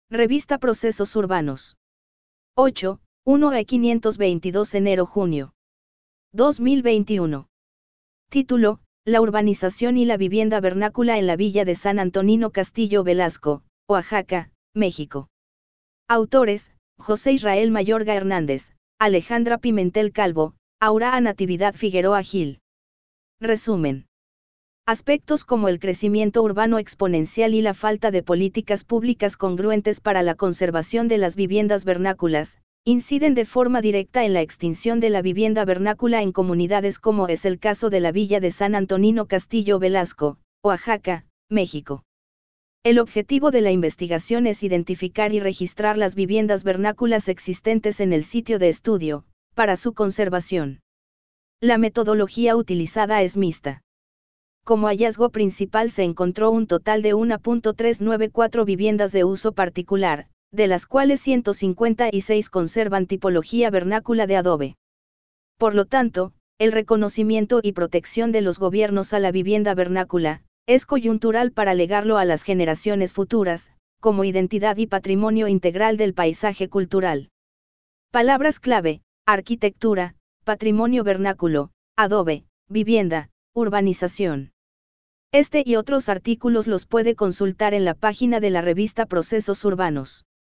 Revista Procesos Urbanos. 8, 1/522 enero-junio. 2021. Título: La urbanización y la vivienda vernácula en la villa de San Antonino Castillo Velasco, Oaxaca, México. Autores: José Israel Mayorga Hernández, Alejandra Pimentel Calvo, Aura Natividad Figueroa Gil. Resumen. Aspectos como el crecimiento urbano exponencial y la falta de políticas públicas congruentes para la conservación de las viviendas vernáculas, inciden de forma directa en la extinción de la vivienda vernácula en comunidades como es el caso de la villa de San Antonino Castillo Velasco, Oaxaca, México. El objetivo de la investigación es identificar y registrar las viviendas vernáculas existentes en el sitio de estudio, para su conservación. La metodología utilizada es mixta. Como hallazgo principal se encontró un total de 1.394 viviendas de uso particular, de las cuales 156 conservan tipología vernácula de adobe. Por lo tanto, el reconocimiento y protección de los gobiernos a la vivienda vernácula, es coyuntural para legarlo a las generaciones futuras, como identidad y patrimonio integral del paisaje cultural. Palabras clave: arquitectura, patrimonio vernáculo, adobe, vivienda, urbanización. Este y otros artículos los puede consultar en la página de la revista Procesos Urbanos.